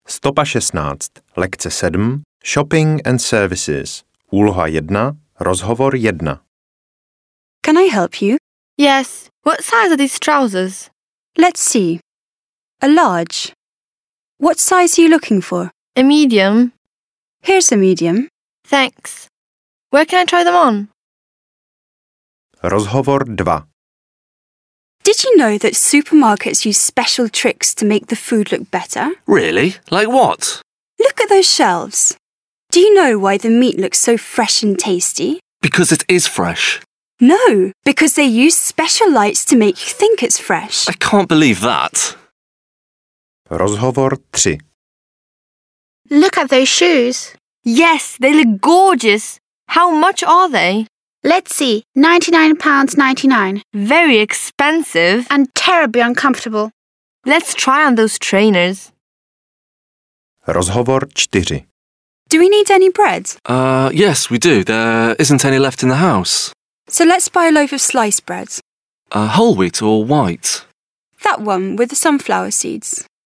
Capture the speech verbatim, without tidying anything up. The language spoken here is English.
Stopa šestnáct, lekce sedm, Shopping and Services, úloha jedna, rozhovor jedna. Can I help you? Yes. What size are these trousers? Let's see. A large. What size are you looking for? A medium. Here's a medium. Thanks. Where can I try them on? Rozhovor dva. Did you know that supermarkets use special tricks to make the food look better? Really? Like what? Look at those shelves. Do you know why the meat looks so fresh and tasty? Because it is fresh. No, because they use special lights to make you think it's fresh. I can't believe that. Rozhovor tři. Look at those shoes. Yes, they look gorgeous. How much are they? Let's see, ninety-nine pounds ninety-nine. Very expensive. And terribly uncomfortable. Let's try on those trainers. Rozhovor čtyři. Do we need any bread? Uh, yes, we do. There isn't any left in the house. So let's buy a loaf of sliced bread. Uh, whole wheat or white? That one with the sunflower seeds.